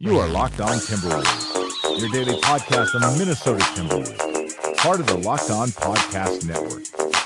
You are Locked On Timberwolves, your daily podcast on the Minnesota Timberwolves, part of the Locked On Podcast Network.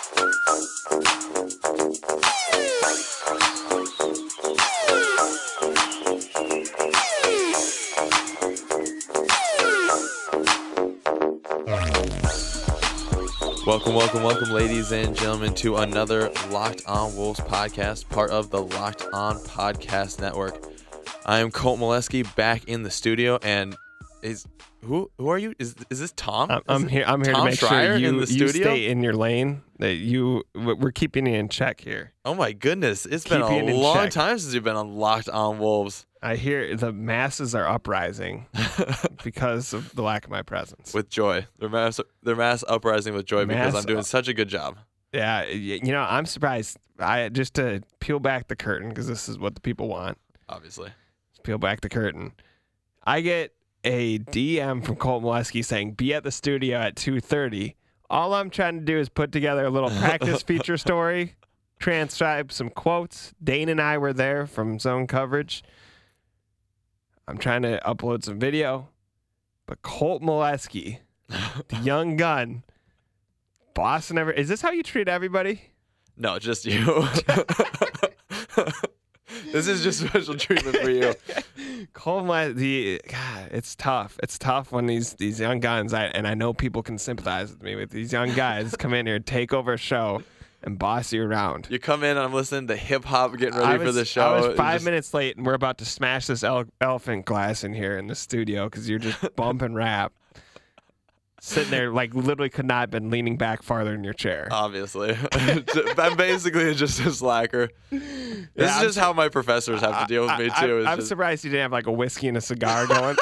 Welcome, ladies and gentlemen, to another Locked On Wolves podcast, part of the Locked On Podcast Network. I am Colt Molesky back in the studio, and who are you? Is this Tom? I'm here Tom to make Schreier sure you studio? stay in your lane. We're keeping you in check here. Oh my goodness, it's been a long time since you've been on Locked On Wolves. I hear the masses are uprising because of the lack of my presence. With joy, they're mass uprising with joy because I'm doing such a good job. Yeah, I'm surprised. Just to peel back the curtain, because this is what the people want. Obviously. Peel back the curtain. I get a DM from Colt Molesky saying, be at the studio at 2:30. All I'm trying to do is put together a little practice feature story, transcribe some quotes. Dane and I were there from zone coverage. I'm trying to upload some video. But Colt Molesky, the young gun, Boston ever. Is this how you treat everybody? No, just you. This is just special treatment for you. Colt Molesky, God, it's tough. It's tough when these young guns, and I know people can sympathize with me, with these young guys come in here, take over a show, and boss you around. You come in and I'm listening to hip hop, getting ready for the show. I was 5 minutes late, and we're about to smash this elephant glass in here in the studio because you're just bumping rap. Sitting there, like, literally could not have been leaning back farther in your chair. Obviously. I'm basically just a slacker. This is just how my professors have to deal with me, too. I'm surprised you didn't have, like, a whiskey and a cigar going.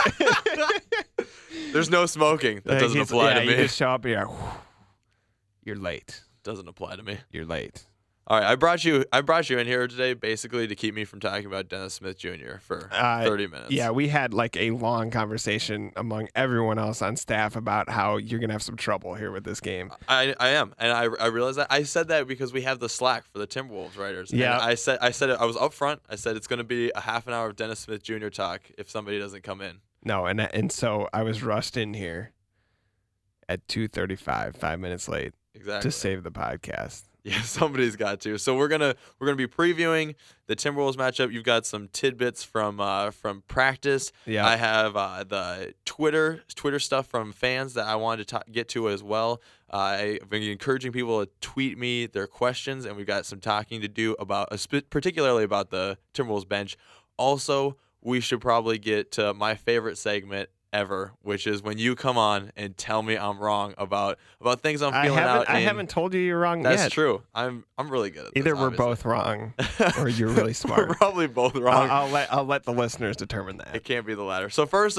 There's no smoking. That doesn't apply to me. You just show up here. You're late. Doesn't apply to me. You're late. All right, I brought you in here today basically to keep me from talking about Dennis Smith Jr. for 30 minutes. Yeah, we had like a long conversation among everyone else on staff about how you're going to have some trouble here with this game. I am, and I realize that. I said that because we have the Slack for the Timberwolves writers. Yeah. And I said it, I was up front. I said it's going to be a half an hour of Dennis Smith Jr. talk if somebody doesn't come in. No, and so I was rushed in here at 2:35, 5 minutes late. Exactly. To save the podcast. Yeah, somebody's got to. So we're gonna be previewing the Timberwolves matchup. You've got some tidbits from practice. Yeah. I have the Twitter stuff from fans that I wanted to get to as well. I've been encouraging people to tweet me their questions, and we've got some talking to do about particularly about the Timberwolves bench. Also, we should probably get to my favorite segment ever, which is when you come on and tell me I'm wrong about things I'm feeling out. I haven't told you you're wrong yet. That's true. I'm really good at this. Either we're obviously. both wrong, or you're really smart. We're probably both wrong. I'll let the listeners determine that. It can't be the latter. So first,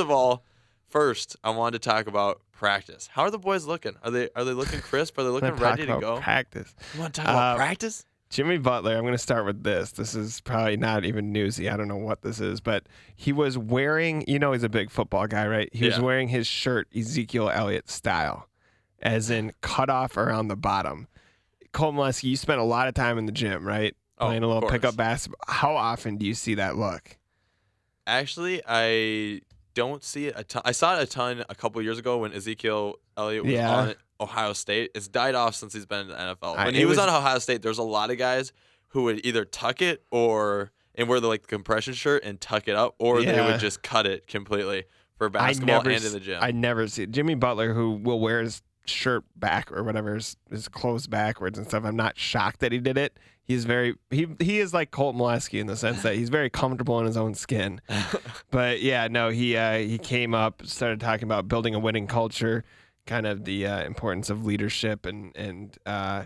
I wanted to talk about practice. How are the boys looking? Are they looking crisp? Are they looking ready to go? Practice. You want to talk about practice? Jimmy Butler, I'm going to start with this. This is probably not even newsy. I don't know what this is, but he was wearing, he's a big football guy, right? He was wearing his shirt Ezekiel Elliott style, as in cut off around the bottom. Colt Molesky, you spent a lot of time in the gym, right? Playing a little pickup basketball. How often do you see that look? Actually, I don't see it a ton. I saw it a ton a couple years ago when Ezekiel Elliott was on Ohio State. It's died off since he's been in the NFL. When he was on Ohio State, there's a lot of guys who would either tuck it and wear the compression shirt and tuck it up, or they would just cut it completely for basketball and in the gym. I never see Jimmy Butler, who will wear his shirt back or whatever, his clothes backwards and stuff. I'm not shocked that he did it. He's he is like Colt Molesky in the sense that he's very comfortable in his own skin. But yeah, no, he came up, started talking about building a winning culture, kind of the importance of leadership and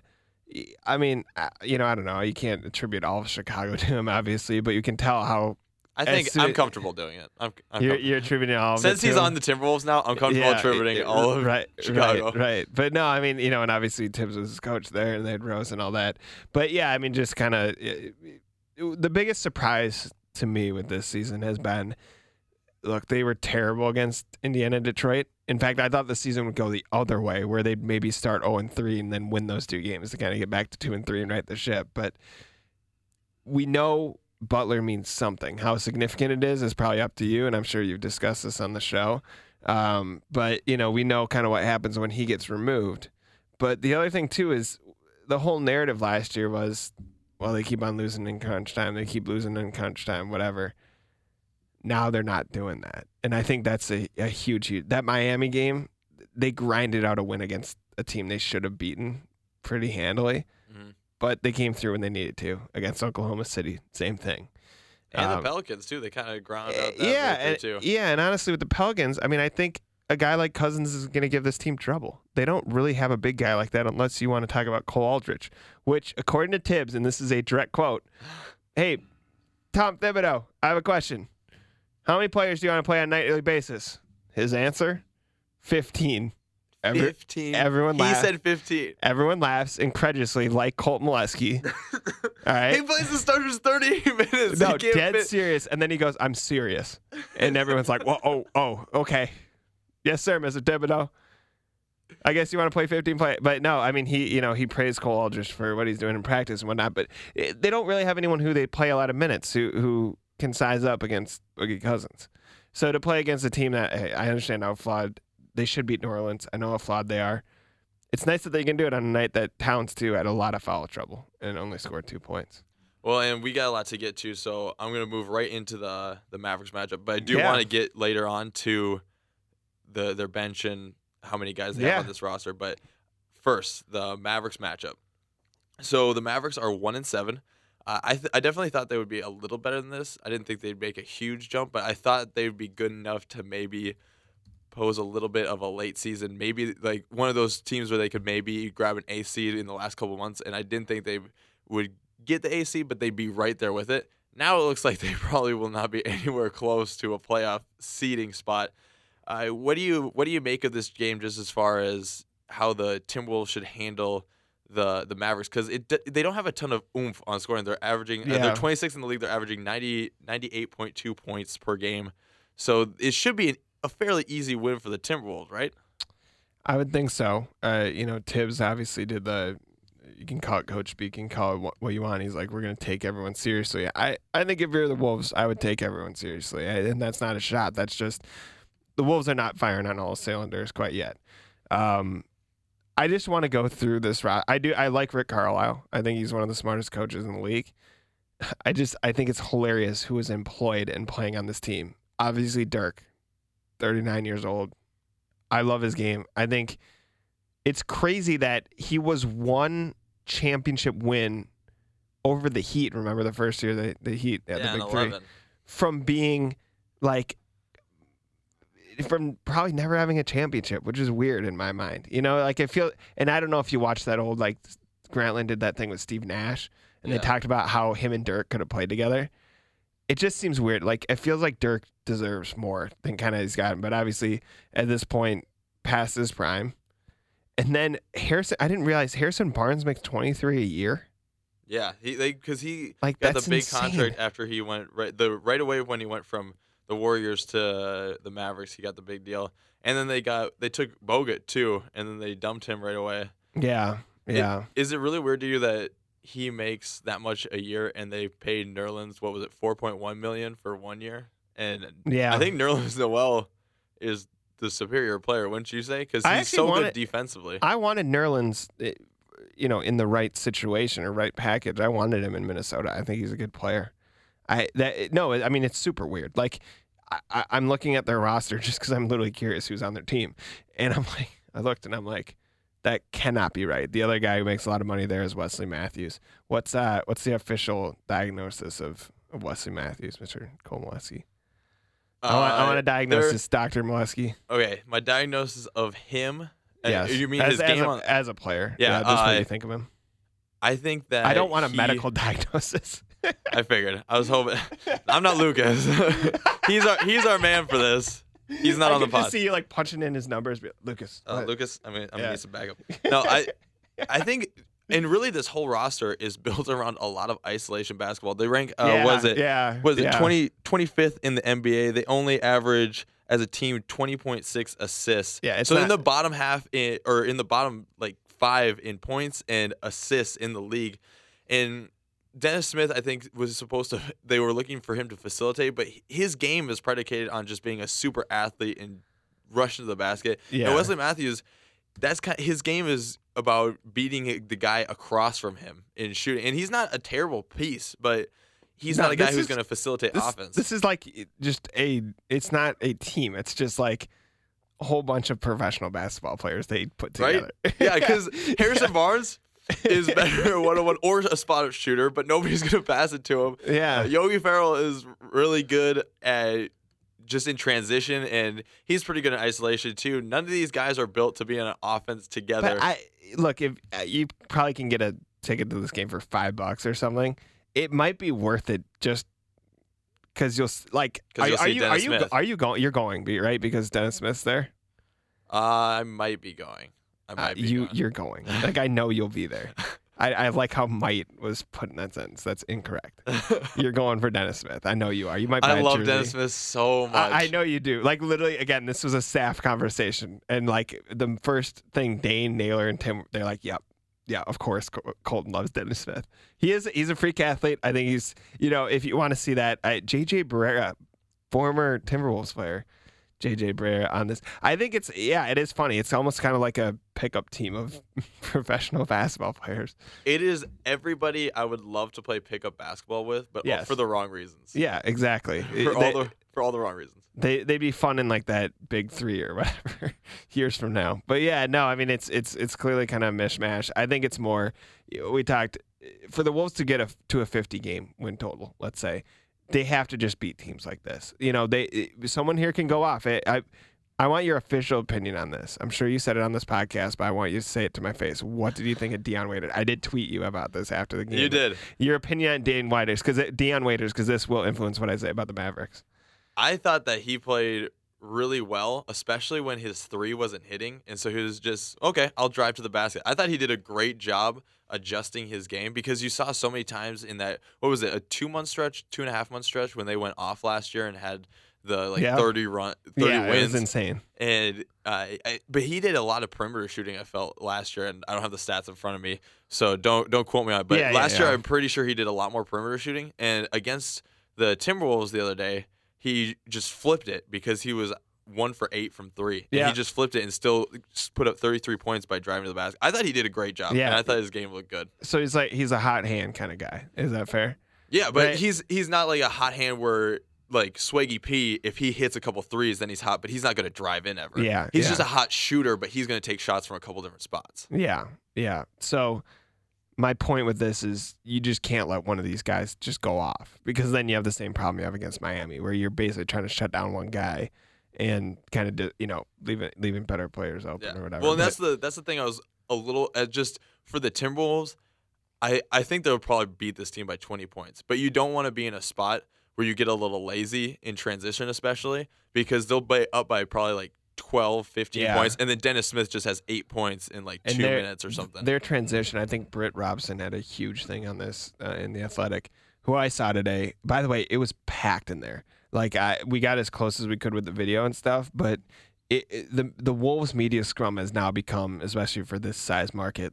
I mean, I don't know. You can't attribute all of Chicago to him, obviously, but you can tell how. I think I'm comfortable doing it. You're attributing all of it since he's on the Timberwolves now. I'm comfortable attributing all of Chicago. Right. But no, I mean, and obviously Tibbs was his coach there, and they had Rose and all that. But yeah, I mean, just kind of the biggest surprise to me with this season has been, look, they were terrible against Indiana, Detroit. In fact, I thought the season would go the other way, where they'd maybe start 0-3 and then win those two games to kind of get back to 2-3 and right the ship. But we know Butler means something. How significant it is probably up to you, and I'm sure you've discussed this on the show. But, we know kind of what happens when he gets removed. But the other thing, too, is the whole narrative last year was, well, they keep on losing in crunch time. They keep losing in crunch time, whatever. Now they're not doing that. And I think that's a huge. That Miami game, they grinded out a win against a team they should have beaten pretty handily. Mm-hmm. But they came through when they needed to against Oklahoma City. Same thing. And the Pelicans, too. They kind of ground out that too. Yeah, and honestly, with the Pelicans, I mean, I think a guy like Cousins is going to give this team trouble. They don't really have a big guy like that unless you want to talk about Cole Aldrich, which, according to Tibbs, and this is a direct quote, hey, Tom Thibodeau, I have a question. How many players do you want to play on a nightly basis? His answer, 15. 15. Everyone laughs. He said 15. Everyone laughs incredulously, like Colt Molesky. All right. He plays the starters 30 minutes. No, dead serious. And then he goes, "I'm serious," and everyone's like, "Well, oh, okay, yes, sir, Mr. Thibodeau. I guess you want to play 15 play." But no, I mean, he praised Cole Aldrich for what he's doing in practice and whatnot. But they don't really have anyone who they play a lot of minutes who can size up against Boogie Cousins. So to play against a team that, hey, I understand how flawed. They should beat New Orleans. I know how flawed they are. It's nice that they can do it on a night that Towns, too, had a lot of foul trouble and only scored 2 points. Well, and we got a lot to get to, so I'm going to move right into the Mavericks matchup. But I do want to get later on to their bench and how many guys they have on this roster. But first, the Mavericks matchup. So the Mavericks are 1-7. I definitely thought they would be a little better than this. I didn't think they'd make a huge jump, but I thought they would be good enough to maybe pose a little bit of a late season, maybe like one of those teams where they could maybe grab an A seed in the last couple of months, and I didn't think they would get the A seed, but they'd be right there with it. Now it looks like they probably will not be anywhere close to a playoff seeding spot. What do you make of this game, just as far as how the Timberwolves should handle the Mavericks? Because they don't have a ton of oomph on scoring. They're averaging they're 26th in the league. They're averaging 98.2 points per game, so it should be a fairly easy win for the Timberwolves, right? I would think so. Tibbs obviously did you can call it coach speak, you can call it what you want. He's like, we're going to take everyone seriously. I think if you're the Wolves, I would take everyone seriously. And that's not a shot. That's just the Wolves are not firing on all cylinders quite yet. I just want to go through this route. I like Rick Carlisle. I think he's one of the smartest coaches in the league. I think it's hilarious who is employed and playing on this team. Obviously, Dirk. 39 years old. I love his game. I think it's crazy that he was one championship win over the Heat. Remember the first year the Heat had the big 3? From being from probably never having a championship, which is weird in my mind. I feel, and I don't know if you watched that old, Grantland did that thing with Steve Nash, and they talked about how him and Dirk could have played together. It just seems weird. It feels like Dirk deserves more than kind of he's gotten. But obviously, at this point, past his prime. And then Harrison, I didn't realize Harrison Barnes makes $23 a year. Yeah, because he got that's the big insane. contract after he went right away when he went from the Warriors to the Mavericks. He got the big deal, and then they took Bogut too, and then they dumped him right away. Yeah. Is it really weird to you that he makes that much a year, and they paid Nerlens, what was it, $4.1 million for 1 year? And I think Nerlens Noel is the superior player, wouldn't you say? Because he's so good defensively. I wanted Nerlens, in the right situation or right package. I wanted him in Minnesota. I think he's a good player. It's super weird. I'm looking at their roster just because I'm literally curious who's on their team, and I looked and I'm like, that cannot be right. The other guy who makes a lot of money there is Wesley Matthews. What's the official diagnosis of Wesley Matthews, Mr. Cole Molesky? I want a diagnosis, Dr. Molesky. Okay, my diagnosis of him. Yes. You mean his game as a player? Yeah. Just what do you think of him? I think that I don't want a medical diagnosis. I figured. I was hoping. I'm not Lucas. He's our man for this. He's not on the pod. I just see you punching in his numbers, Lucas. Lucas, I'm gonna need some backup. No, I think, and really this whole roster is built around a lot of isolation basketball. They rank, 25th in the NBA. They only average as a team 20.6 assists. Yeah, so in the bottom half, in the bottom 5 in points and assists in the league, and Dennis Smith, I think, was supposed to. They were looking for him to facilitate, but his game is predicated on just being a super athlete and rushing to the basket. Yeah. And Wesley Matthews, his game is about beating the guy across from him and shooting. And he's not a terrible piece, but he's not a guy who's going to facilitate offense. This is like it's not a team. It's just like a whole bunch of professional basketball players they put together. Right? Yeah, because Harrison Barnes is better at one-on-one or a spot-up shooter, but nobody's going to pass it to him. Yeah. Yogi Ferrell is really good at just in transition, and he's pretty good in isolation too. None of these guys are built to be on an offense together. But look, if you probably can get a ticket to this game for $5 or something, it might be worth it just because you'll like. Are you going? You're going, right? Because Dennis Smith's there. I might be going. You're going. Like I know you'll be there. I like how might was put in that sentence. That's incorrect. You're going for Dennis Smith. I know you are. You might. Buy I love jersey. Dennis Smith so much. I know you do. Like literally, again, this was a staff conversation, and like the first thing, Dane, Naylor, and Tim, they're like, "Yep, yeah, of course, Colton loves Dennis Smith. He's a freak athlete. I think he's, if you want to see that, JJ Barrera, former Timberwolves player." JJ Barrera on this. I think it is funny. It's almost kind of like a pickup team of professional basketball players. It is everybody I would love to play pickup basketball with, but for the wrong reasons. Yeah, exactly. For all the wrong reasons. They'd be fun in like that big three or whatever years from now. But yeah, no, I mean it's clearly kind of a mishmash. I think it's more. We talked for the Wolves to get to a 50 game win total. Let's say. They have to just beat teams like this. Someone here can go off. I want your official opinion on this. I'm sure you said it on this podcast, but I want you to say it to my face. What did you think of Dion Waiters? I did tweet you about this after the game. You did. Your opinion on Dion Waiters, because this will influence what I say about the Mavericks. I thought that he played really well, especially when his three wasn't hitting. And so he was just, okay, I'll drive to the basket. I thought he did a great job adjusting his game because you saw so many times in that, what was it, a 2.5 month stretch when they went off last year and had the 30 wins. It was insane. And but he did a lot of perimeter shooting, I felt, last year, and I don't have the stats in front of me, so don't quote me on it. But last year I'm pretty sure he did a lot more perimeter shooting, and against the Timberwolves the other day, he just flipped it because he was 1 for 8 from 3. And he just flipped it and still put up 33 points by driving to the basket. I thought he did a great job. And I thought his game looked good. So he's a hot hand kind of guy. Is that fair? Yeah, but he's not like a hot hand where like Swaggy P, if he hits a couple threes, then he's hot, but he's not going to drive in ever. Yeah. He's just a hot shooter, but he's going to take shots from a couple different spots. Yeah. Yeah. So my point with this is you just can't let one of these guys just go off because then you have the same problem you have against Miami where you're basically trying to shut down one guy and kind of leaving better players open or whatever. Well, and that's the thing. I was a little just for the Timberwolves. I think they'll probably beat this team by 20 points, but you don't want to be in a spot where you get a little lazy in transition, especially because they'll be up by probably like 12, 15 points, and then Dennis Smith just has 8 points in like 2 minutes or something. Their transition, I think Britt Robson had a huge thing on this in The Athletic, who I saw today. By the way, it was packed in there. Like we got as close as we could with the video and stuff, but the Wolves media scrum has now become, especially for this size market,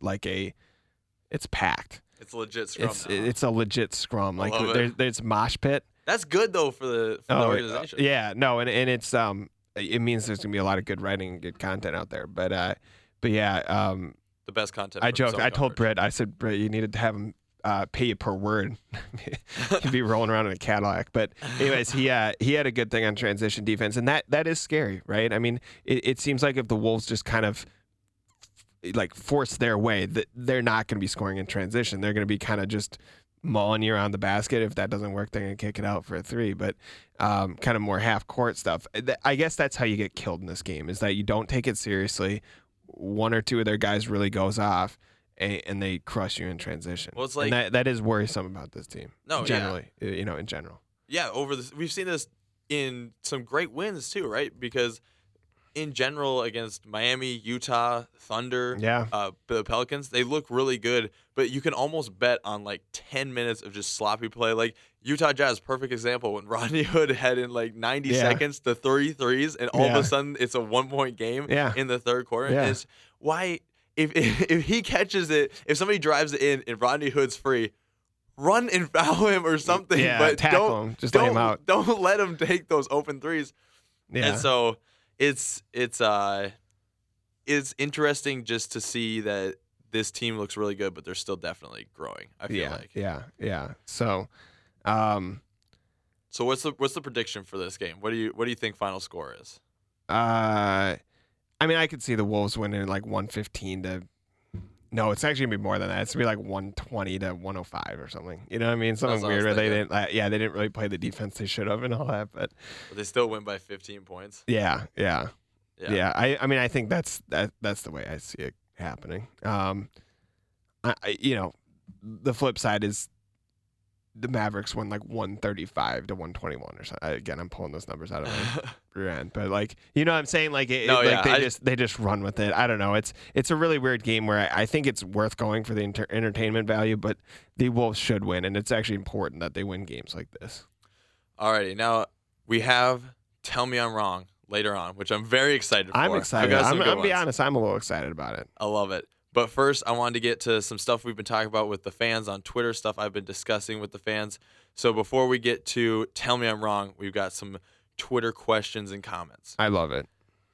it's packed. It's a legit scrum. It's a legit scrum. Like there's mosh pit. That's good though for the organization. Yeah, no, and it's it means there's gonna be a lot of good writing and good content out there. But yeah, the best content. I joked. I told Britt. I said, Britt, you needed to have him pay you per word. He'd be rolling around in a Cadillac. But anyways, he had a good thing on transition defense, and that is scary, right? I mean, it seems like if the Wolves just kind of like force their way, that they're not going to be scoring in transition. They're going to be kind of just mauling you around the basket. If that doesn't work, they're going to kick it out for a 3. But kind of more half court stuff. I guess that's how you get killed in this game, is that you don't take it seriously. One or two of their guys really goes off, and they crush you in transition. Well, it's like, and that is worrisome about this team. No, generally, in general. Yeah, we've seen this in some great wins too, right? Because in general, against Miami, Utah, Thunder, the Pelicans, they look really good, but you can almost bet on like 10 minutes of just sloppy play. Like Utah Jazz, perfect example, when Rodney Hood had in like 90 seconds the 3 threes, and all of a sudden it's a 1-point game in the third quarter. Yeah. It's why if he catches it, if somebody drives it in and Rodney Hood's free, run and foul him or something. Yeah, but tackle him. Just lay him out. Don't let him take those open threes. Yeah. And so it's interesting just to see that this team looks really good, but they're still definitely growing. I feel like. Yeah. So, So what's the prediction for this game? What do you think final score is? I mean, I could see the Wolves winning like 115 to. No, it's actually gonna be more than that. It's gonna be like 120 to 105 or something. You know what I mean? Something weird where they didn't. They didn't really play the defense they should have and all that. But they still win by 15 points. Yeah. I mean, I think that's the way I see it happening. The flip side is the Mavericks won like 135 to 121 or something. Again, I'm pulling those numbers out of my rear end, but like, you know what I'm saying? Like, they just run with it. I don't know. It's a really weird game where I think it's worth going for the entertainment value, but the Wolves should win, and it's actually important that they win games like this. Alrighty, now we have Tell Me I'm Wrong later on, which I'm very excited for. I'm excited. I'm gonna be honest. I'm a little excited about it. I love it. But first, I wanted to get to some stuff we've been talking about with the fans on Twitter, stuff I've been discussing with the fans. So before we get to Tell Me I'm Wrong, we've got some Twitter questions and comments. I love it.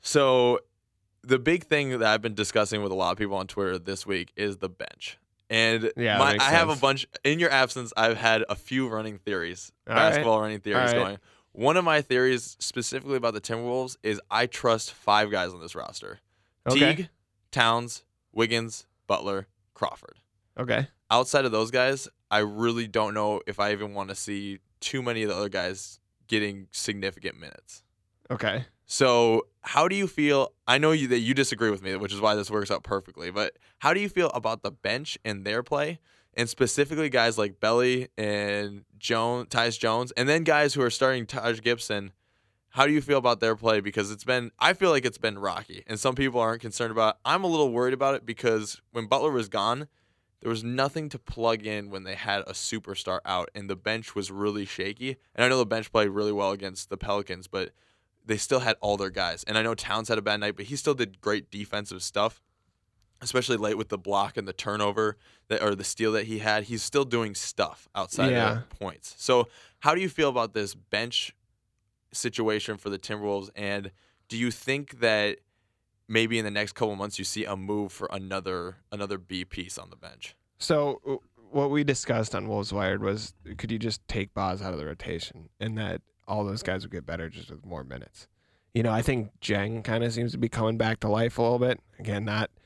So the big thing that I've been discussing with a lot of people on Twitter this week is the bench. And I have a bunch, in your absence, I've had a few running theories, basketball running theories going. One of my theories specifically about the Timberwolves is I trust 5 guys on this roster. Okay. Teague, Towns, Wiggins, Butler, Crawford. Okay. Outside of those guys, I really don't know if I even want to see too many of the other guys getting significant minutes. Okay. So how do you feel? I know that you disagree with me, which is why this works out perfectly, but how do you feel about the bench and their play, and specifically guys like Belly and Tyus Jones, and then guys who are starting Taj Gibson? How do you feel about their play? Because I feel like it's been rocky, and some people aren't concerned about it. I'm a little worried about it because when Butler was gone, there was nothing to plug in when they had a superstar out, and the bench was really shaky. And I know the bench played really well against the Pelicans, but they still had all their guys. And I know Towns had a bad night, but he still did great defensive stuff, especially late with the block and the turnover or the steal that he had. He's still doing stuff outside of points. So how do you feel about this bench situation for the Timberwolves, and do you think that maybe in the next couple months you see a move for another B piece on the bench? So what we discussed on Wolves Wired was, could you just take Boz out of the rotation, and that all those guys would get better just with more minutes? You know, I think Jeng kind of seems to be coming back to life a little bit. Again,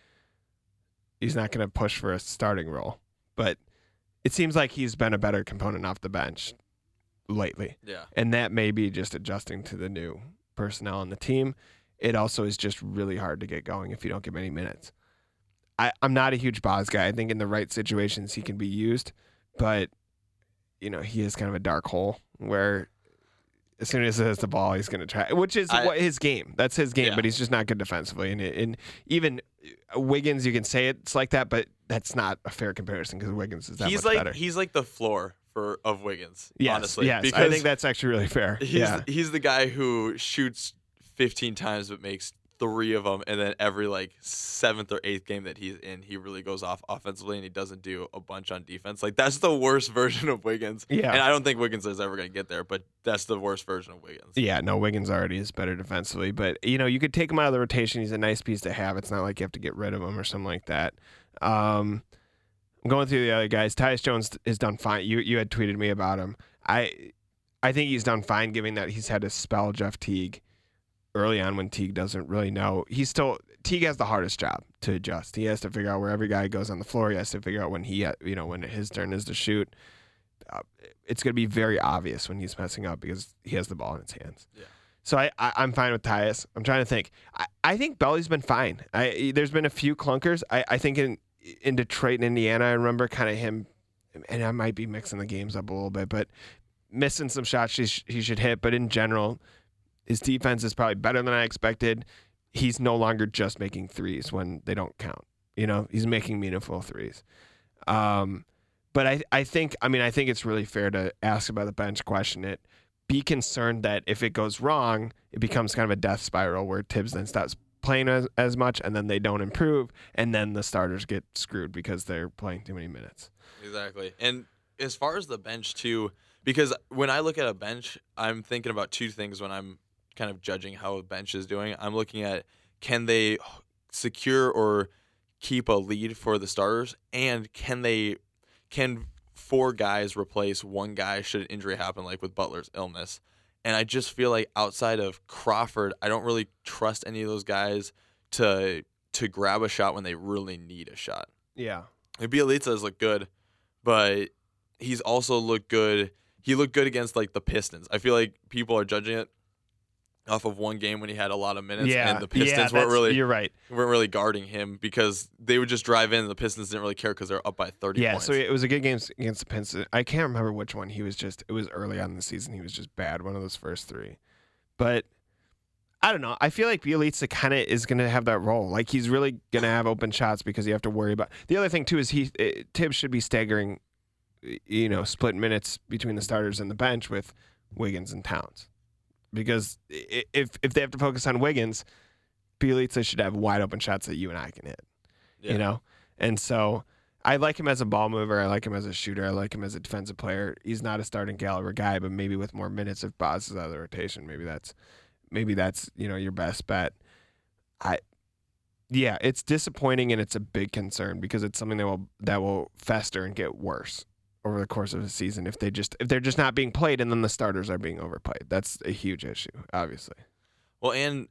he's not going to push for a starting role, but it seems like he's been a better component off the bench lately. Yeah. And that may be just adjusting to the new personnel on the team. It also is just really hard to get going if you don't give him any minutes. I'm not a huge Boz guy. I think in the right situations he can be used, but you know, he is kind of a dark hole where as soon as he has the ball, he's going to try, which is his game. That's his game, but he's just not good defensively. And even Wiggins, you can say it's like that, but that's not a fair comparison because Wiggins is that much better. He's like the floor of Wiggins, yes, honestly. Yes, because I think that's actually really fair. He's the guy who shoots 15 times but makes 3 of them, and then every like 7th or 8th game that he's in, he really goes off offensively and he doesn't do a bunch on defense. Like, that's the worst version of Wiggins. Yeah. And I don't think Wiggins is ever going to get there, but that's the worst version of Wiggins. Yeah, no, Wiggins already is better defensively, but you know, you could take him out of the rotation. He's a nice piece to have. It's not like you have to get rid of him or something like that. I'm going through the other guys. Tyus Jones has done fine. You had tweeted me about him. I think he's done fine, given that he's had to spell Jeff Teague early on when Teague doesn't really know. Teague has the hardest job to adjust. He has to figure out where every guy goes on the floor. He has to figure out when when his turn is to shoot. It's going to be very obvious when he's messing up because he has the ball in his hands. Yeah. So I'm fine with Tyus. I'm trying to think. I think Belly's been fine. There's been a few clunkers. I think in Detroit and Indiana, I remember kind of him, and I might be mixing the games up a little bit, but missing some shots he should hit. But in general, his defense is probably better than I expected. He's no longer just making threes when they don't count. You know, he's making meaningful threes. But I think it's really fair to ask about the bench, question it, be concerned that if it goes wrong, it becomes kind of a death spiral where Tibbs then stops playing as much, and then they don't improve, and then the starters get screwed because they're playing too many minutes. Exactly. And as far as the bench too, because when I look at a bench, I'm thinking about two things when I'm kind of judging how a bench is doing. I'm looking at, can they secure or keep a lead for the starters, and can 4 guys replace 1 guy should an injury happen, like with Butler's illness. And I just feel like outside of Crawford, I don't really trust any of those guys to grab a shot when they really need a shot. Yeah. Bjelica has looked good, but he's also looked good. He looked good against like the Pistons. I feel like people are judging it off of one game when he had a lot of minutes, and the Pistons you're right. weren't really guarding him because they would just drive in. And the Pistons didn't really care because they're up by 30 Yeah, points. so it was a good game against the Pistons. I can't remember which one. It was early on in the season. He was just bad, one of those first 3. But I don't know. I feel like Bjelica kind of is going to have that role. Like, he's really going to have open shots because you have to worry about. The other thing, too, is Tibbs should be staggering, split minutes between the starters and the bench with Wiggins and Towns. Because if they have to focus on Wiggins, Bjelica should have wide open shots that you and I can hit. Yeah. And so I like him as a ball mover. I like him as a shooter. I like him as a defensive player. He's not a starting caliber guy, but maybe with more minutes, if Boz is out of the rotation, maybe that's your best bet. It's disappointing, and it's a big concern because it's something that will fester and get worse over the course of the season if they're just not being played and then the starters are being overplayed. That's a huge issue, obviously. Well, and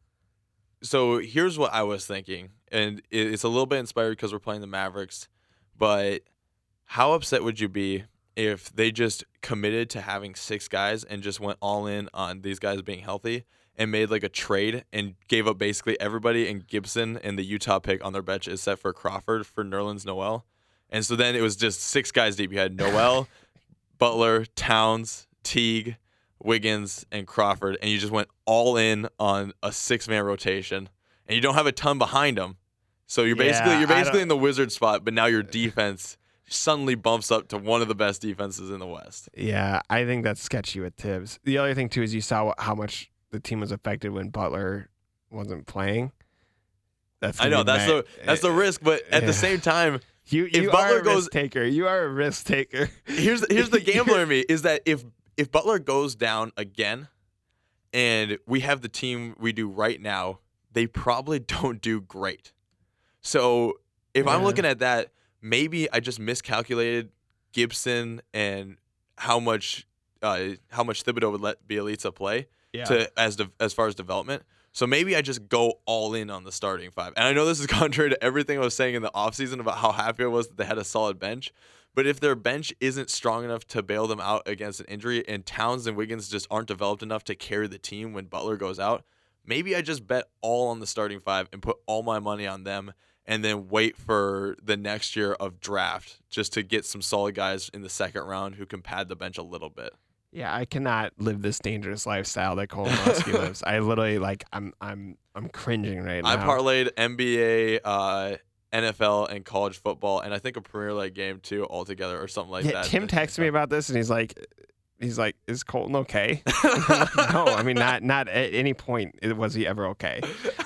so here's what I was thinking, and it's a little bit inspired because we're playing the Mavericks, but how upset would you be if they just committed to having 6 guys and just went all in on these guys being healthy and made like a trade and gave up basically everybody, and Gibson and the Utah pick on their bench is set for Crawford for Nerlens Noel? And so then it was just 6 guys deep. You had Noel, Butler, Towns, Teague, Wiggins, and Crawford, and you just went all in on a 6-man rotation, and you don't have a ton behind them. So you're basically in the Wizard spot, but now your defense suddenly bumps up to one of the best defenses in the West. Yeah, I think that's sketchy with Tibbs. The other thing too is you saw how much the team was affected when Butler wasn't playing. That's the risk, but at the same time, if Butler goes, taker. You are a risk taker. Here's the gambler in me is that if Butler goes down again, and we have the team we do right now, they probably don't do great. So if I'm looking at that, maybe I just miscalculated Gibson and how much Thibodeau would let Bjelica play as far as development. So maybe I just go all in on the starting 5. And I know this is contrary to everything I was saying in the offseason about how happy I was that they had a solid bench. But if their bench isn't strong enough to bail them out against an injury, and Towns and Wiggins just aren't developed enough to carry the team when Butler goes out, maybe I just bet all on the starting 5 and put all my money on them, and then wait for the next year of draft just to get some solid guys in the second round who can pad the bench a little bit. Yeah, I cannot live this dangerous lifestyle that Cole Muskie lives. I literally I'm cringing right now. I parlayed NBA, NFL, and college football, and I think a Premier League game too all together or something like that. Tim texted me about this, and he's like, "Is Colton okay?" No, I mean not at any point was he ever okay.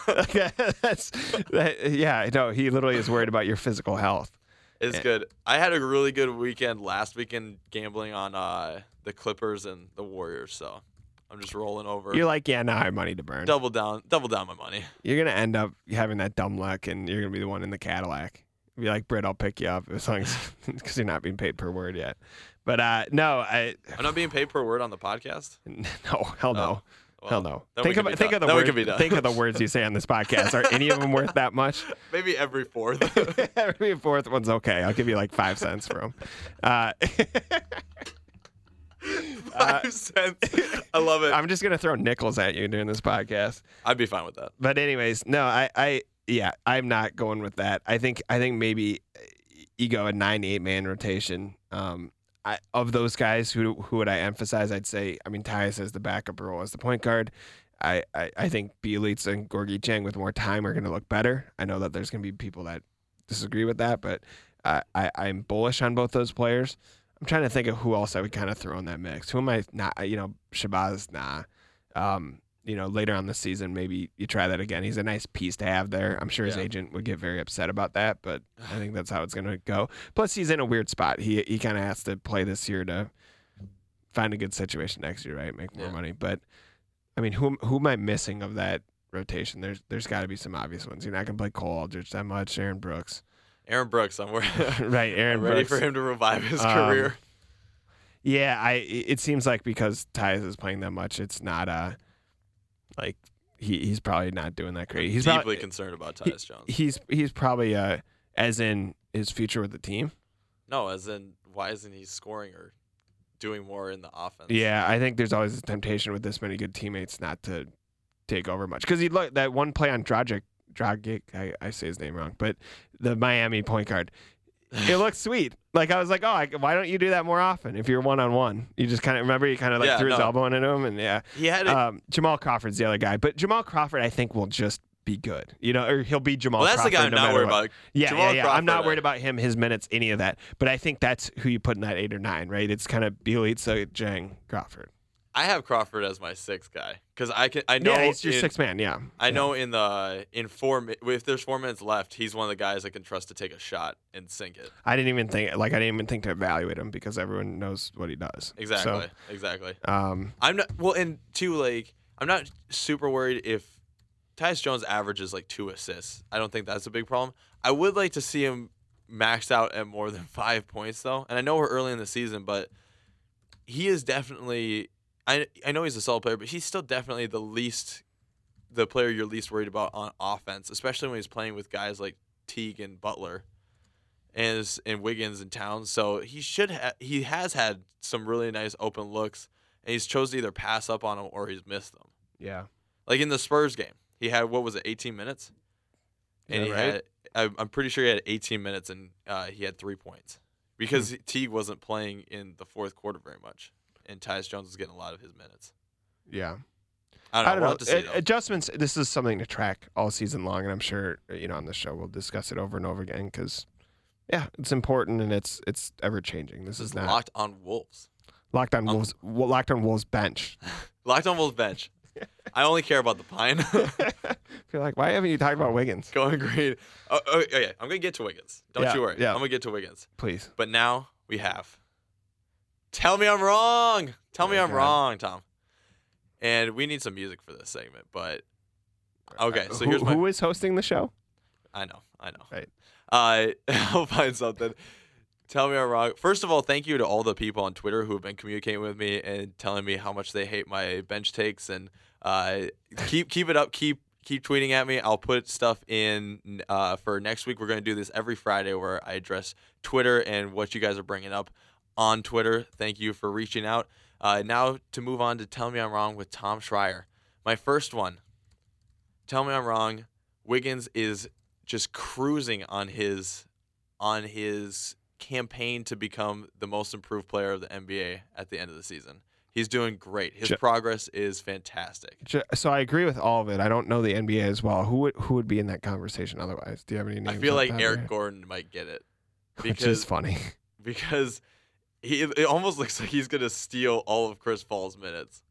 He literally is worried about your physical health. It's good. I had a really good weekend last weekend gambling on the Clippers and the Warriors, so I'm just rolling over. You're like, yeah, now I have money to burn. Double down my money. You're gonna end up having that dumb luck, and you're gonna be the one in the Cadillac. Be like, Britt, I'll pick you up as long as because you're not being paid per word yet. But no, I'm not being paid per word on the podcast. No, hell no. Well, hell no. Think of the words you say on this podcast. Are any of them worth that much? Maybe every fourth. Every fourth one's okay. I'll give you like 5 cents for them. 5 cents. I love it. I'm just gonna throw nickels at you during this podcast. I'd be fine with that. But anyways, no, I'm not going with that. I think maybe you go a 9-8 man rotation. Of those guys, who would I emphasize? I'd say, Tyus has the backup role as the point guard. I think Bjelica and Gorgui Dieng with more time are going to look better. I know that there's going to be people that disagree with that, but I'm bullish on both those players. I'm trying to think of who else I would kind of throw in that mix. Who am I not? Shabazz, nah. later on this season, maybe you try that again. He's a nice piece to have there. I'm sure his Yeah. agent would get very upset about that, but I think that's how it's going to go. Plus, he's in a weird spot. He kind of has to play this year to find a good situation next year, right? Make more Yeah. money. But I mean, who am I missing of that rotation? There's got to be some obvious ones. You're not going to play Cole Aldrich that much. Aaron Brooks, Aaron Brooks, I'm right? Aaron ready Brooks. for him to revive his Um, career. Yeah, it seems like because Tyus is playing that much, it's not like he's probably not doing that great. He's Deeply probably, concerned about Tyus Jones. he's probably as in his future with the team. No, as in, why isn't he scoring or doing more in the offense? Yeah, I think there's always a temptation with this many good teammates not to take over much. Because he look that one play on Dragic, I say his name wrong, but the Miami point guard, it looked sweet. Like I was like, why don't you do that more often? If you're 1-on-1, you just kind of remember you kind of like Yeah, threw his no. elbow into him, and yeah. He had it. Jamal Crawford's the other guy, but Jamal Crawford I think will just be good, or he'll be Jamal. Well, that's the Crawford guy I'm no not matter worried what. about. Yeah, Jamal yeah. I'm not Crawford, worried about him, his minutes, any of that. But I think that's who you put in that 8 or 9, right? It's kind of Bjelica, Jang, Crawford. I have Crawford as my 6th guy because I know Yeah, he's your 6th man. Yeah, I know if there's 4 minutes left, he's one of the guys I can trust to take a shot and sink it. I didn't even think to evaluate him because everyone knows what he does. Exactly. So, Exactly. um, I'm not and two, like, I'm not super worried if Tyus Jones averages like 2 assists. I don't think that's a big problem. I would like to see him maxed out at more than 5 points though. And I know we're early in the season, but he is definitely I know he's a solid player, but he's still definitely the player you're least worried about on offense, especially when he's playing with guys like Teague and Butler and Wiggins and Towns. So he has had some really nice open looks, and he's chose to either pass up on them or he's missed them. yeah. Like in the Spurs game, he had 18 minutes, and Yeah, right. I'm pretty sure he had 18 minutes, and he had 3 points because Teague wasn't playing in the fourth quarter very much, and Tyus Jones was getting a lot of his minutes. Yeah. I don't know. We'll know. have to see, though. Adjustments. This is something to track all season long, and I'm sure on this show we'll discuss it over and over again because, yeah, it's important and it's ever changing. This is not Locked on Wolves. Locked on Wolves. Locked on Wolves bench. Locked on Wolves bench. I only care about the pine. Feel like why haven't you talked about Wiggins? Going green. Oh, yeah. I'm gonna get to Wiggins. Don't Yeah, you worry. yeah. I'm gonna get to Wiggins. Please. But now we have. Tell me I'm wrong. Tell me Oh, I'm God. wrong, Tom. And we need some music for this segment, but okay. So here's my. who is hosting the show? I know. Right. I'll find something. Tell me I'm wrong. First of all, thank you to all the people on Twitter who have been communicating with me and telling me how much they hate my bench takes, and keep it up. Keep tweeting at me. I'll put stuff in for next week. We're going to do this every Friday where I address Twitter and what you guys are bringing up on Twitter. Thank you for reaching out. Now to move on to Tell Me I'm Wrong with Tom Schreier. My first one. Tell me I'm wrong. Wiggins is just cruising on his campaign to become the most improved player of the NBA at the end of the season. He's doing great. His progress is fantastic. So I agree with all of it. I don't know the NBA as well. Who would be in that conversation otherwise? Do you have any names? I feel off like the top Eric of your Gordon might get it head? Which is funny. because it almost looks like he's going to steal all of Chris Paul's minutes.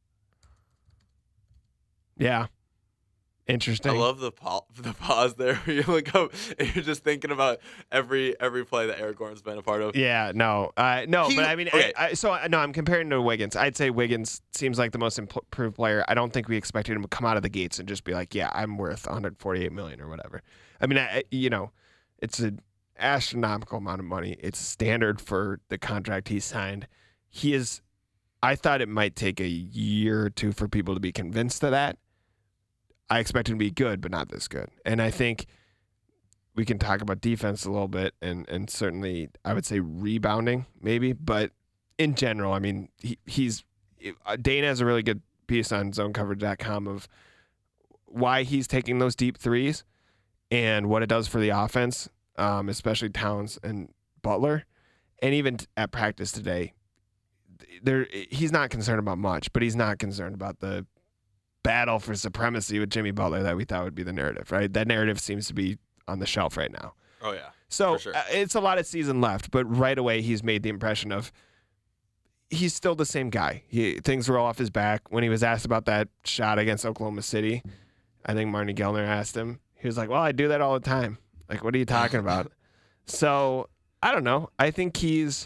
Yeah. Interesting. I love the pause there. You look up and you're just thinking about every play that Eric Gordon's been a part of. Yeah, no, but I mean, okay. I'm comparing to Wiggins. I'd say Wiggins seems like the most improved player. I don't think we expected him to come out of the gates and just be like, yeah, I'm worth 148 million or whatever. I mean, it's an astronomical amount of money. It's standard for the contract he signed. I thought it might take a year or two for people to be convinced of that. I expect him to be good, but not this good. And I think we can talk about defense a little bit and certainly I would say rebounding maybe. But in general, I mean, Dana has a really good piece on zonecoverage.com of why he's taking those deep threes and what it does for the offense, especially Towns and Butler. And even at practice today, he's not concerned about much, but he's not concerned about the battle for supremacy with Jimmy Butler that we thought would be the narrative, right? That narrative seems to be on the shelf right now. Oh, yeah. So for sure. it's a lot of season left, but right away he's made the impression of he's still the same guy. Things roll off his back. When he was asked about that shot against Oklahoma City, I think Marty Gellner asked him. He was like, "Well, I do that all the time." Like, what are you talking about? So I don't know. I think he's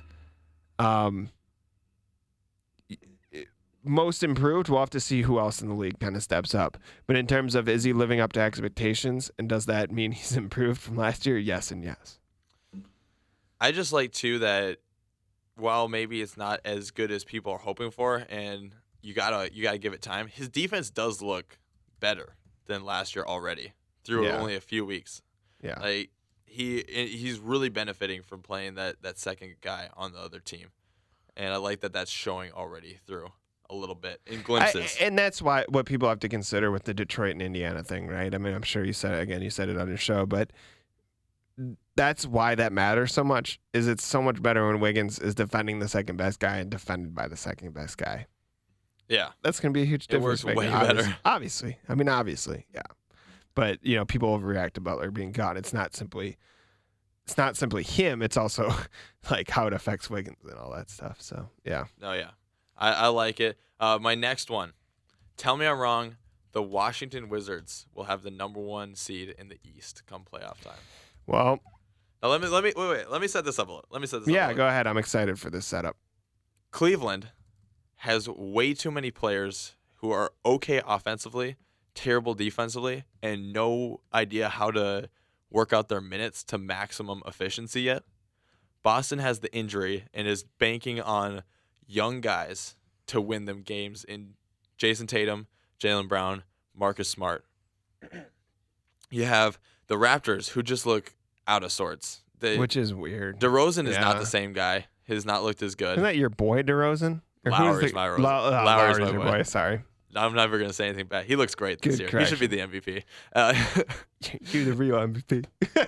most improved. We'll have to see who else in the league kind of steps up. But in terms of, is he living up to expectations, and does that mean he's improved from last year? Yes and yes. I just like too that while maybe it's not as good as people are hoping for, and you gotta give it time, his defense does look better than last year already through only a few weeks. Yeah. Like he's really benefiting from playing that second guy on the other team. And I like that that's showing already through a little bit in glimpses. And that's what people have to consider with the Detroit and Indiana thing, right? I mean, I'm sure you said it on your show, but that's why that matters so much. Is it's so much better when Wiggins is defending the second best guy and defended by the second best guy. Yeah. That's going to be a huge difference. It works way better. Obviously. Yeah. But, people overreact to Butler being gone. It's not simply him. It's also like how it affects Wiggins and all that stuff. So, yeah. Oh, yeah. I like it. My next one. Tell me I'm wrong. The Washington Wizards will have the number 1 seed in the East come playoff time. Well, now let me set this up a little. Yeah, go ahead. I'm excited for this setup. Cleveland has way too many players who are okay offensively, terrible defensively, and no idea how to work out their minutes to maximum efficiency yet. Boston has the injury and is banking on young guys to win them games in Jason Tatum, Jaylen Brown, Marcus Smart. You have the Raptors, who just look out of sorts. Which is weird. DeRozan is not the same guy. He has not looked as good. Isn't that your boy, DeRozan? Lowry's my Rose. Lowry's your boy. Sorry. I'm never going to say anything bad. He looks great this year. Correction. He should be the MVP. You're the real MVP.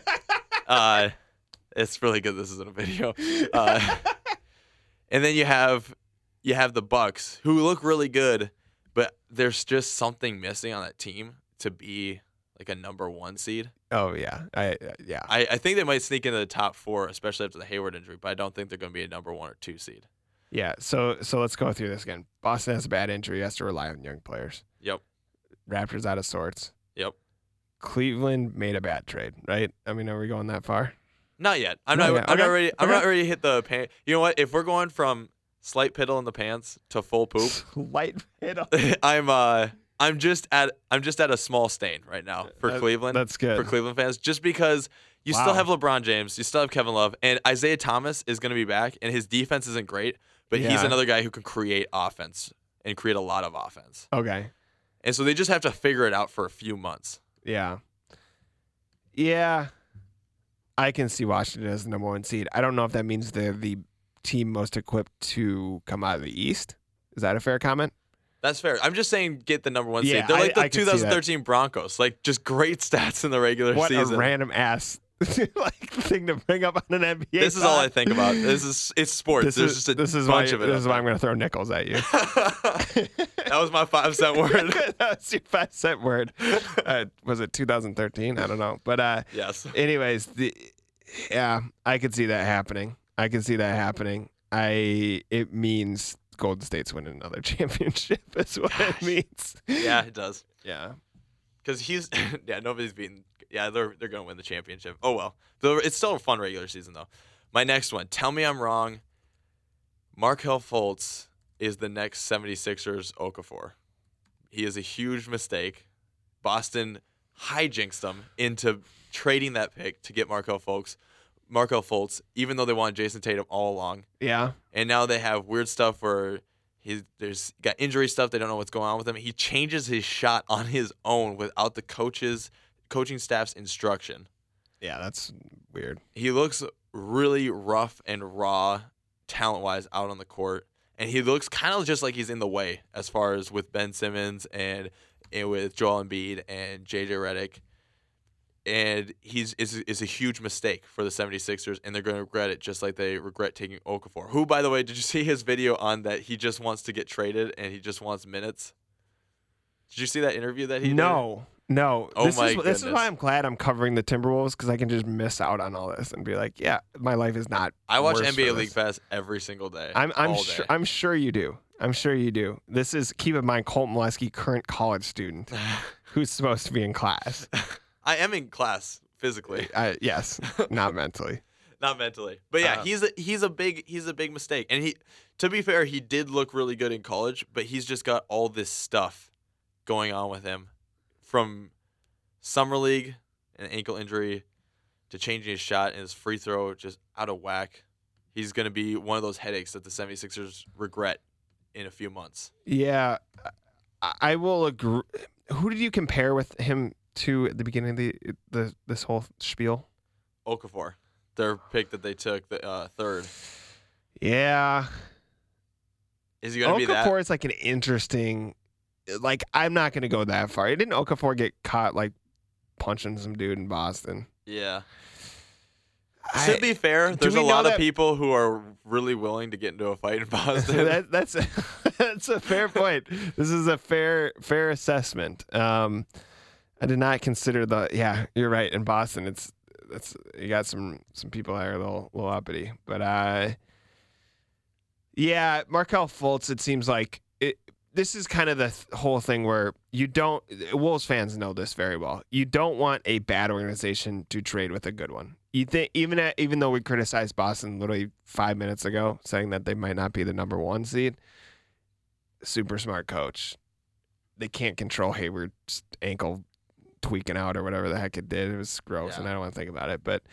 It's really good this isn't a video. And then you have the Bucks, who look really good, but there's just something missing on that team to be like a number 1 seed. Oh, yeah. I think they might sneak into the top 4, especially after the Hayward injury, but I don't think they're going to be a number 1 or 2 seed. Yeah, so let's go through this again. Boston has a bad injury. He has to rely on young players. Yep. Raptors out of sorts. Yep. Cleveland made a bad trade, right? I mean, are we going that far? Not yet. I'm not ready to hit the pan. You know what? If we're going from slight piddle in the pants to full poop, slight piddle. I'm just at a small stain right now for Cleveland. That's good for Cleveland fans, just because you still have LeBron James, you still have Kevin Love, and Isaiah Thomas is going to be back, and his defense isn't great, but he's another guy who can create offense and create a lot of offense. Okay. And so they just have to figure it out for a few months. Yeah. Yeah. I can see Washington as the number 1 seed. I don't know if that means they're the team most equipped to come out of the East. Is that a fair comment? That's fair. I'm just saying get the number 1 seed. Yeah, They're like the I 2013 Broncos. Like, just great stats in the regular season. What a random ass thing to bring up on an NBA. This is all I think about. It's sports. There's just a bunch of it. This is why I'm going to throw nickels at you. That was my 5-cent word. That was your 5-cent word. Was it 2013? I don't know. But yes. Anyways, I could see that happening. It means Golden State's winning another championship is what it means. Yeah, it does. Yeah. Because nobody's beaten. Yeah, they're going to win the championship. Oh, well. It's still a fun regular season, though. My next one. Tell me I'm wrong. Markelle Fultz is the next 76ers Okafor. He is a huge mistake. Boston hijinks them into trading that pick to get Markelle Fultz, even though they wanted Jason Tatum all along. Yeah. And now they have weird stuff where there's got injury stuff. They don't know what's going on with him. He changes his shot on his own without the coaching staff's instruction. Yeah, that's weird. He looks really rough and raw, talent-wise, out on the court. And he looks kind of just like he's in the way as far as with Ben Simmons and with Joel Embiid and JJ Redick. And it's a huge mistake for the 76ers, and they're going to regret it just like they regret taking Okafor. Who, by the way, did you see his video on that he just wants to get traded and he just wants minutes? Did you see that interview that he did? No. No, Oh my this is goodness. why I'm glad I'm covering the Timberwolves, because I can just miss out on all this and be like, yeah, my life is not. I watch worse NBA for League this. Pass every single day. I'm all sure. day. I'm sure you do. I'm sure you do. This is, keep in mind, Colt Molesky, current college student, who's supposed to be in class. I am in class physically, Yes, not mentally. not mentally. But yeah, he's a big mistake. And he, to be fair, he did look really good in college, but he's just got all this stuff going on with him, from summer league, an ankle injury, to changing his shot and his free throw just out of whack. He's going to be one of those headaches that the 76ers regret in a few months. Yeah, I will agree. Who did you compare with him to at the beginning of this whole spiel? Okafor, their pick that they took, the third. Yeah, Is he going to be that? Okafor is like an interesting. Like, I'm not going to go that far. Didn't Okafor get caught like punching some dude in Boston? Yeah. To be fair, there's we a know lot of that- people who are really willing to get into a fight in Boston. that's a fair point. This is a fair assessment. I did not consider yeah, you're right. In Boston, it's you got some people that are a little uppity, but yeah, Markelle Fultz. It seems like this is kind of the whole thing where you don't. Wolves fans know this very well. You don't want a bad organization to trade with a good one. You think even though we criticized Boston literally 5 minutes ago, saying that they might not be the number 1 seed, super smart coach. They can't control Hayward's ankle tweaking out or whatever the heck it did. It was gross, Yeah. and I don't want to think about it. But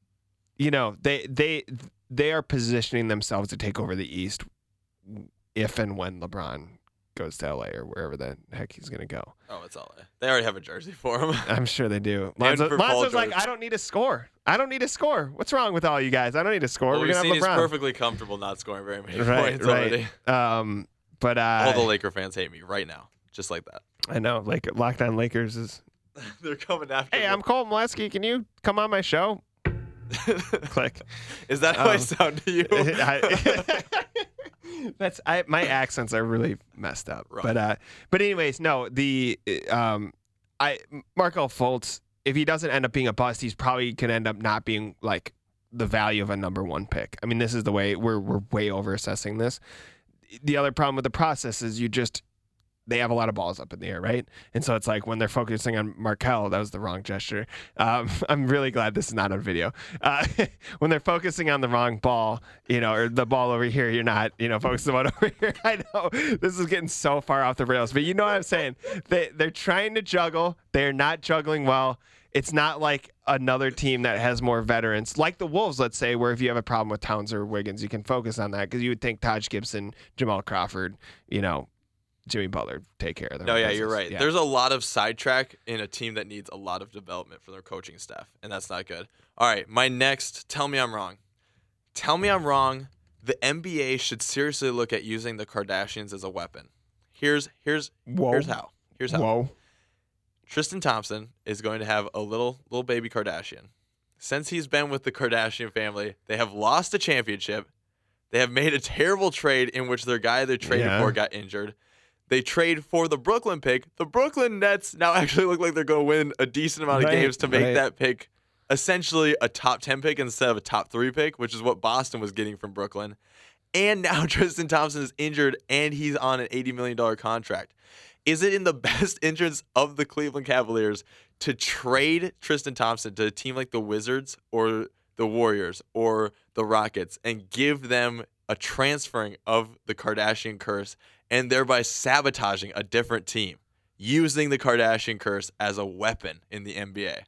they are positioning themselves to take over the East if and when LeBron goes to LA or wherever the heck he's gonna go. Oh, it's LA. They already have a jersey for him. I'm sure they do. And for Paul Lonzo's like, George. I don't need to score. What's wrong with all you guys? I don't need to score. Well, We're we've gonna seen have he's LeBron. perfectly comfortable not scoring very many Right, points right. already. But All the Laker fans hate me right now, just like that. I know, like Lockdown Lakers is. They're coming after Hey, me. I'm Colt Molesky. Can you come on my show? Click. Is that how I sound to you? My accents are really messed up. Right. But anyways, no, Markelle Fultz, if he doesn't end up being a bust, he's probably can end up not being like the value of a number 1 pick. I mean, this is the way we're way over assessing this. The other problem with the process is they have a lot of balls up in the air, right? And so it's like when they're focusing on Markelle, that was the wrong gesture. I'm really glad this is not on video. When they're focusing on the wrong ball, or the ball over here, you're not, focusing on over here. I know this is getting so far off the rails, but you know what I'm saying? They're trying to juggle. They're not juggling well. It's not like another team that has more veterans, like the Wolves, let's say, where if you have a problem with Towns or Wiggins, you can focus on that because you would think Taj Gibson, Jamal Crawford, Jimmy Butler take care of them. No, yeah, you're right. Yeah. There's a lot of sidetrack in a team that needs a lot of development for their coaching staff, and that's not good. All right, my next, tell me I'm wrong. Tell me I'm wrong. The NBA should seriously look at using the Kardashians as a weapon. Here's how. Whoa. Tristan Thompson is going to have a little baby Kardashian. Since he's been with the Kardashian family, they have lost a championship. They have made a terrible trade in which their guy they traded for got injured. They trade for the Brooklyn pick. The Brooklyn Nets now actually look like they're going to win a decent amount of games to make that pick essentially a top 10 pick instead of a top 3 pick, which is what Boston was getting from Brooklyn. And now Tristan Thompson is injured and he's on an $80 million contract. Is it in the best interest of the Cleveland Cavaliers to trade Tristan Thompson to a team like the Wizards or the Warriors or the Rockets and give them a transferring of the Kardashian curse and thereby sabotaging a different team, using the Kardashian curse as a weapon in the NBA?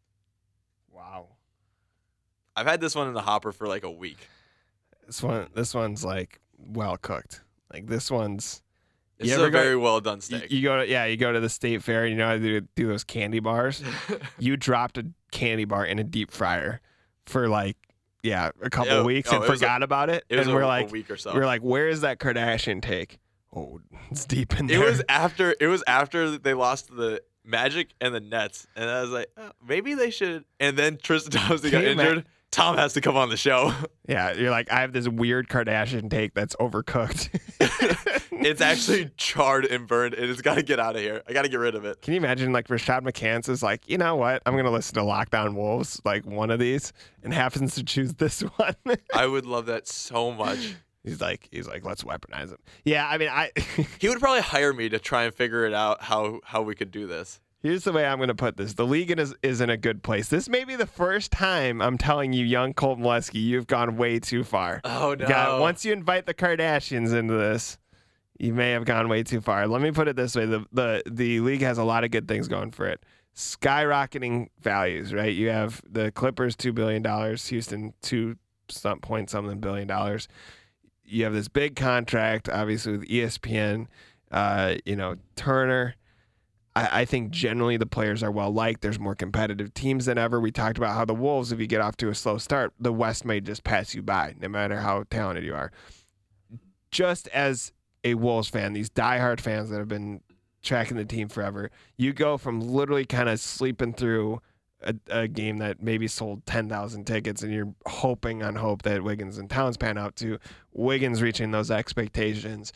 Wow. I've had this one in the hopper for like a week. This one's like well cooked. Like this one's. This is a very well done steak. You go to the state fair and you know how to do those candy bars. You dropped a candy bar in a deep fryer for like a couple of weeks and forgot about it. It was and we're a like week or so. We're like, where is that Kardashian take? Oh, it's deep in there. It was after they lost to the Magic and the Nets, and I was like, oh, maybe they should. And then Tristan Thompson got injured. Tom has to come on the show. Yeah, you're like, I have this weird Kardashian take that's overcooked. It's actually charred and burned, and it's got to get out of here. I got to get rid of it. Can you imagine, like, Rashad McCants is like, you know what? I'm going to listen to Locked On Wolves, like one of these, and happens to choose this one. I would love that so much. He's like, let's weaponize him. Yeah, I mean, He would probably hire me to try and figure it out how we could do this. Here's the way I'm going to put this. The league is in a good place. This may be the first time I'm telling you, young Colt Molesky, you've gone way too far. Oh, no. Once you invite the Kardashians into this, you may have gone way too far. Let me put it this way. The league has a lot of good things going for it. Skyrocketing values, right? You have the Clippers, $2 billion, Houston, $2.something billion. You have this big contract, obviously, with ESPN, Turner. I think generally the players are well liked. There's more competitive teams than ever. We talked about how the Wolves, if you get off to a slow start, the West may just pass you by, no matter how talented you are. Just as a Wolves fan, these diehard fans that have been tracking the team forever, you go from literally kind of sleeping through a game that maybe sold 10,000 tickets, and you're hoping on hope that Wiggins and Towns pan out, to Wiggins reaching those expectations,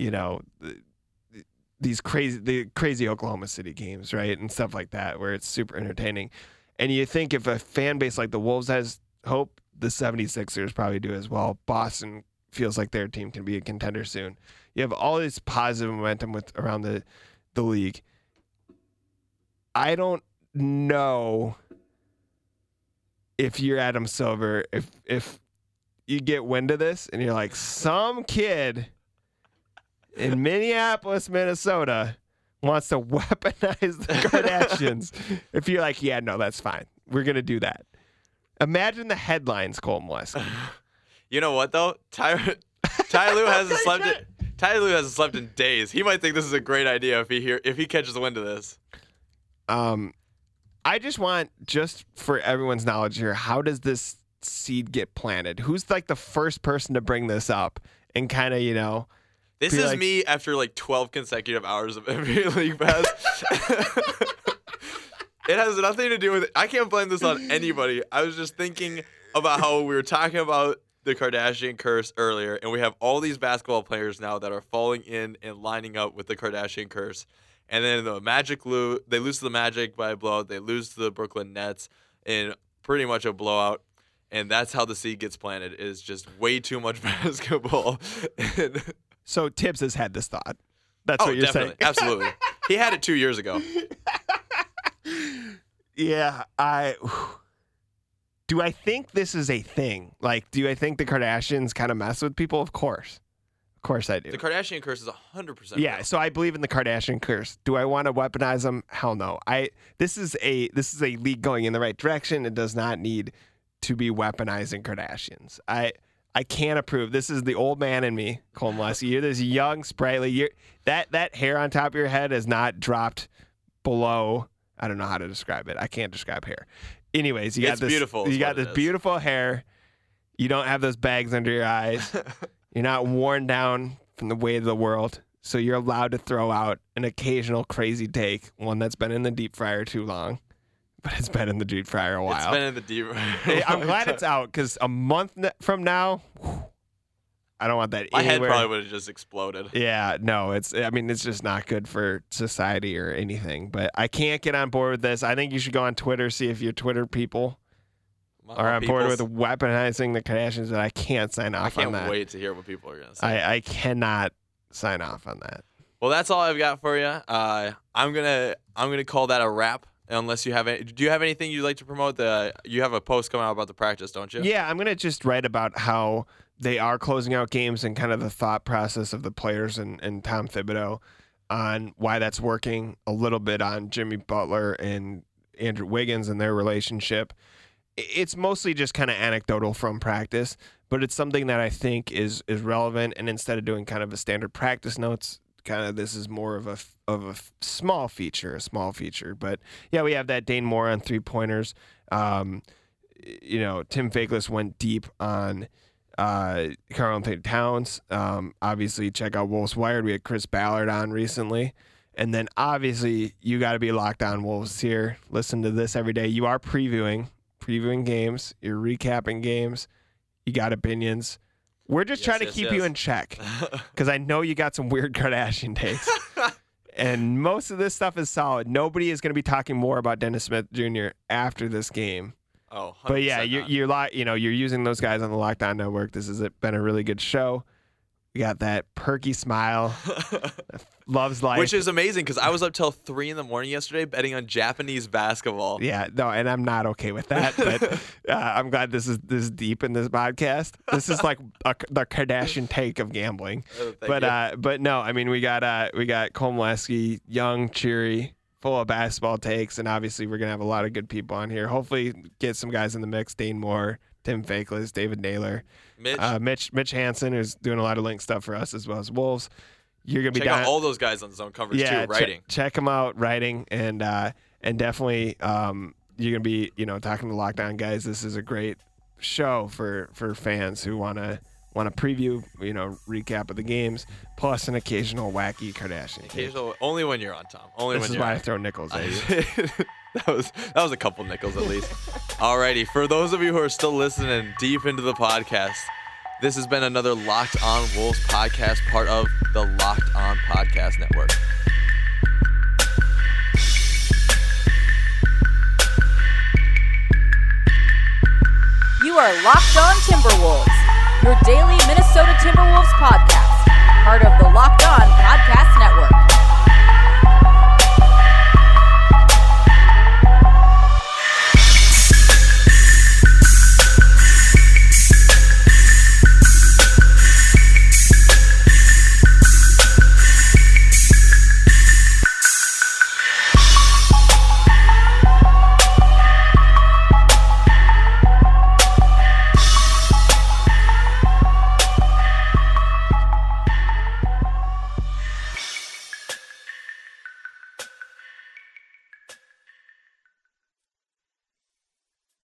the crazy Oklahoma City games, right, and stuff like that, where it's super entertaining. And you think if a fan base like the Wolves has hope, the 76ers probably do as well. Boston feels like their team can be a contender soon. You have all this positive momentum around the league. I don't know if you're Adam Silver, if you get wind of this and you're like, some kid in Minneapolis, Minnesota wants to weaponize the Kardashians. If you're like, yeah, no, that's fine. We're going to do that. Imagine the headlines, Colt Molesky. You know what, though? Ty Lue hasn't slept Ty Lue hasn't slept in days. He might think this is a great idea if he catches wind of this. I just want, just for everyone's knowledge here, how does this seed get planted? Who's like the first person to bring this up and kind of, This is like, me after like 12 consecutive hours of NBA League Pass. It has nothing to do with it. I can't blame this on anybody. I was just thinking about how we were talking about the Kardashian curse earlier, and we have all these basketball players now that are falling in and lining up with the Kardashian curse. And then the Magic they lose to the Magic by a blowout. They lose to the Brooklyn Nets in pretty much a blowout. And that's how the seed gets planted, is just way too much basketball. So Tibbs has had this thought. That's what you're definitely. saying. Absolutely. He had it 2 years ago. Yeah, do I think this is a thing? Like, do I think the Kardashians kind of mess with people? Of course I do. The Kardashian curse is 100% yeah, real. so I believe in the Kardashian curse. Do I want to weaponize them? Hell no. This is a league going in the right direction. It does not need to be weaponizing Kardashians. I can't approve. This is the old man in me, Colt Molesky. You're this young, sprightly. That hair on top of your head has not dropped below. I don't know how to describe it. I can't describe hair. Anyways, you got this beautiful. You got this beautiful hair. You don't have those bags under your eyes. You're not worn down from the weight of the world. So you're allowed to throw out an occasional crazy take, one that's been in the deep fryer too long. But it's been in the deep fryer a while. It's been in the deep fryer. I'm glad it's out, because a month from now, I don't want that My anywhere. head probably would have just exploded. Yeah, no, it's just not good for society or anything. But I can't get on board with this. I think you should go on Twitter, see if your Twitter people are on board with weaponizing the Kardashians, but I can't sign off on that. I can't wait to hear what people are going to say. I cannot sign off on that. Well, that's all I've got for you. I'm gonna call that a wrap. Unless you have any, do you have anything you'd like to promote? You have a post coming out about the practice, don't you? Yeah, I'm gonna just write about how they are closing out games and kind of the thought process of the players and Tom Thibodeau on why that's working. A little bit on Jimmy Butler and Andrew Wiggins and their relationship. It's mostly just kind of anecdotal from practice, but it's something that I think is relevant. And instead of doing kind of a standard practice notes, kind of this is more of a small feature. But yeah, we have that Dane Moore on 3-pointers. Tim Faklis went deep on Karl-Anthony Towns. Obviously, check out Wolves Wired. We had Chris Ballard on recently. And then obviously you got to be locked on Wolves here. Listen to this every day. You are previewing games. You're recapping games. You got opinions. We're just trying to keep you in check because I know you got some weird Kardashian takes. And most of this stuff is solid. Nobody is going to be talking more about Dennis Smith Jr. after this game. Oh, 100% but yeah, you're using those guys on the Locked On Network. This has been a really good show. We got that perky smile, loves life, which is amazing because I was up till 3 a.m. yesterday betting on Japanese basketball. Yeah, no, and I'm not okay with that. But I'm glad this is deep in this podcast. This is like the Kardashian take of gambling. But no, I mean we got Cole Molesky, young, cheery, full of basketball takes, and obviously we're gonna have a lot of good people on here. Hopefully, get some guys in the mix: Dane Moore, Tim Fakeless, David Naylor, Mitch Hansen, who's doing a lot of link stuff for us as well as Wolves. You're gonna be check out all those guys on Zone Coverage too, writing. Check them out, writing, and definitely you're gonna be talking to Locked On guys. This is a great show for fans who wanna preview, recap of the games, plus an occasional wacky Kardashian. Occasional, only when you're on, Tom. Only this when is why I throw nickels at you. That was a couple nickels at least. Alrighty, for those of you who are still listening deep into the podcast, this has been another Locked On Wolves podcast, part of the Locked On Podcast Network. You are Locked On Timberwolves, your daily Minnesota Timberwolves podcast, part of the Locked On Podcast Network.